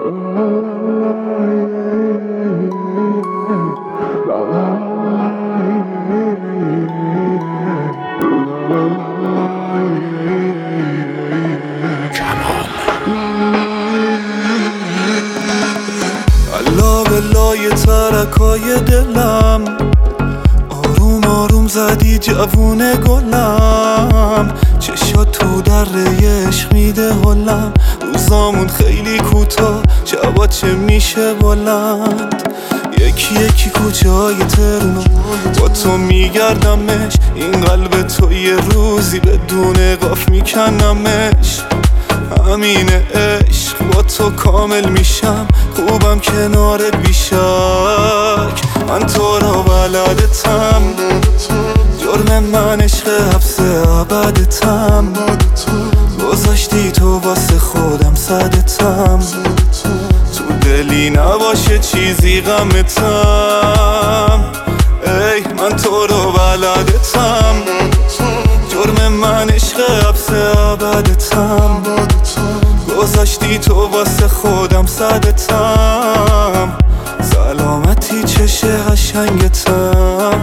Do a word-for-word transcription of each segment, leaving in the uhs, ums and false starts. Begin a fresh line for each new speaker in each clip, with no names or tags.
الله بلای ترکای دلم، آروم آروم زدی جوون گلم. چشات تو در عشق میده حلم، روزامون خیلی کوتاه، شبا چه میشه بلند. یکی یکی کوچه های تهرونو با تو میگردمش، این قلب تو یه روزی بدون قاف میکنمش. همین عشق با تو کامل میشم، خوبم کنارت بیشک. من تو را بلدتم، جرم من عشق حبس ابدتم. گذاشتی تو واسه خودم صدتم، تو دلی نباشه چیزی غمتم. ای من تو رو بلدتم، جرم من عشق حبس ابدتم. گذاشتی تو واسه خودم صدتم، سلامتی چش قشنگتم.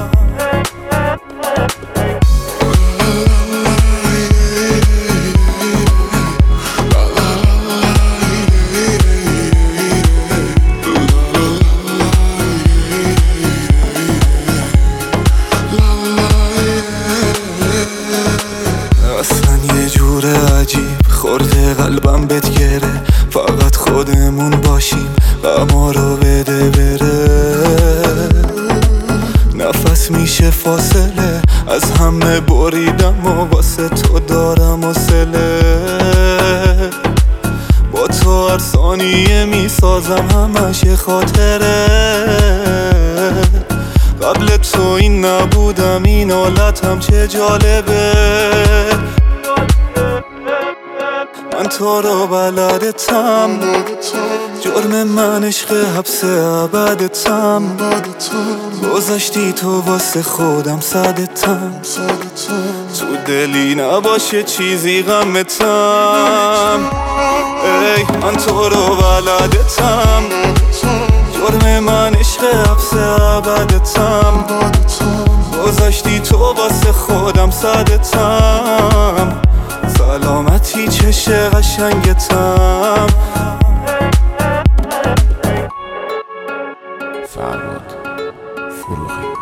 اصلا یه جور عجیب خورده قلبم بهت گره، فقط خودمون باشیم غما رو بده بره. نفس میشه فاصله، از همه بریدم و واسه تو دارم حوصله. با تو هر ثانیه میسازم همش یه خاطره. قبل تو این نبودم، این حالتم چه جالبه. من تو رو بلدتم، جرم من عشق حبس ابدتم. گذاشتی تو واسه خودم صدتم، تو دلی نباشه چیزی غمتم. ای من تو رو بلدتم، جرم من عشق حبس ابدتم. گذاشتی تو واسه خودم صدتم، سلامتی چش قشنگتم.
فرود فروغی